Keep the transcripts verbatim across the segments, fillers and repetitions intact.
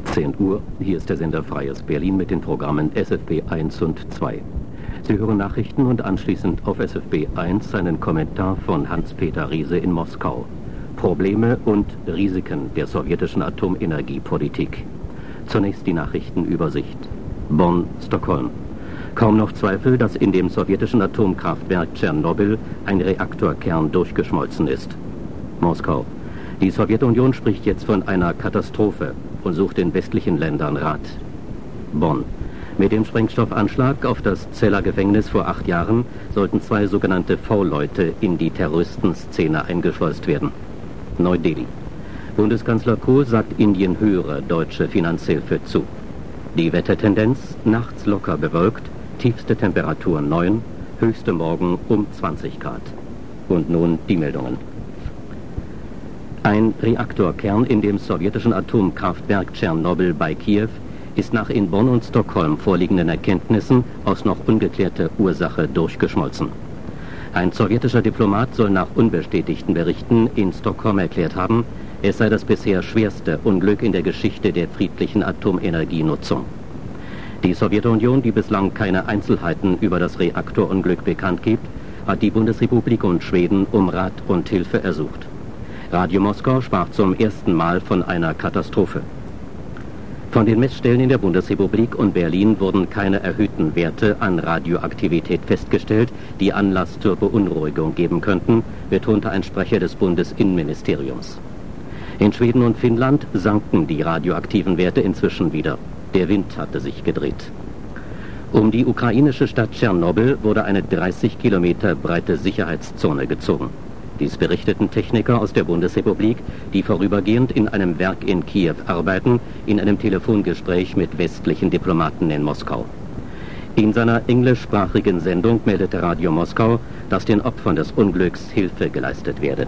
zehn Uhr, hier ist der Sender Freies Berlin mit den Programmen S F B eins und zwei. Sie hören Nachrichten und anschließend auf S F B eins einen Kommentar von Hans-Peter Riese in Moskau. Probleme und Risiken der sowjetischen Atomenergiepolitik. Zunächst die Nachrichtenübersicht. Bonn, Stockholm. Kaum noch Zweifel, dass in dem sowjetischen Atomkraftwerk Tschernobyl ein Reaktorkern durchgeschmolzen ist. Moskau. Die Sowjetunion spricht jetzt von einer Katastrophe und sucht in westlichen Ländern Rat. Bonn. Mit dem Sprengstoffanschlag auf das Zeller Gefängnis vor acht Jahren sollten zwei sogenannte V-Leute in die Terroristenszene eingeschleust werden. Neu-Delhi. Bundeskanzler Kohl sagt Indien höhere deutsche Finanzhilfe zu. Die Wettertendenz nachts locker bewölkt, tiefste Temperatur neun, höchste morgen um zwanzig Grad. Und nun die Meldungen. Ein Reaktorkern in dem sowjetischen Atomkraftwerk Tschernobyl bei Kiew ist nach in Bonn und Stockholm vorliegenden Erkenntnissen aus noch ungeklärter Ursache durchgeschmolzen. Ein sowjetischer Diplomat soll nach unbestätigten Berichten in Stockholm erklärt haben, es sei das bisher schwerste Unglück in der Geschichte der friedlichen Atomenergienutzung. Die Sowjetunion, die bislang keine Einzelheiten über das Reaktorunglück bekannt gibt, hat die Bundesrepublik und Schweden um Rat und Hilfe ersucht. Radio Moskau sprach zum ersten Mal von einer Katastrophe. Von den Messstellen in der Bundesrepublik und Berlin wurden keine erhöhten Werte an Radioaktivität festgestellt, die Anlass zur Beunruhigung geben könnten, betonte ein Sprecher des Bundesinnenministeriums. In Schweden und Finnland sanken die radioaktiven Werte inzwischen wieder. Der Wind hatte sich gedreht. Um die ukrainische Stadt Tschernobyl wurde eine dreißig Kilometer breite Sicherheitszone gezogen. Dies berichteten Techniker aus der Bundesrepublik, die vorübergehend in einem Werk in Kiew arbeiten, in einem Telefongespräch mit westlichen Diplomaten in Moskau. In seiner englischsprachigen Sendung meldete Radio Moskau, dass den Opfern des Unglücks Hilfe geleistet werde.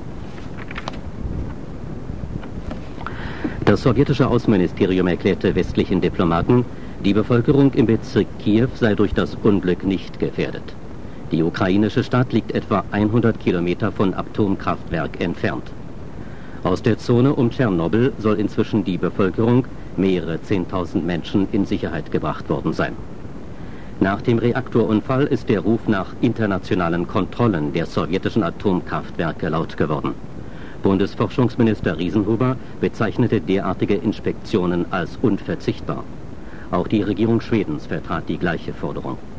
Das sowjetische Außenministerium erklärte westlichen Diplomaten, die Bevölkerung im Bezirk Kiew sei durch das Unglück nicht gefährdet. Die ukrainische Stadt liegt etwa hundert Kilometer von Atomkraftwerk entfernt. Aus der Zone um Tschernobyl soll inzwischen die Bevölkerung, mehrere zehntausend Menschen, in Sicherheit gebracht worden sein. Nach dem Reaktorunfall ist der Ruf nach internationalen Kontrollen der sowjetischen Atomkraftwerke laut geworden. Bundesforschungsminister Riesenhuber bezeichnete derartige Inspektionen als unverzichtbar. Auch die Regierung Schwedens vertrat die gleiche Forderung.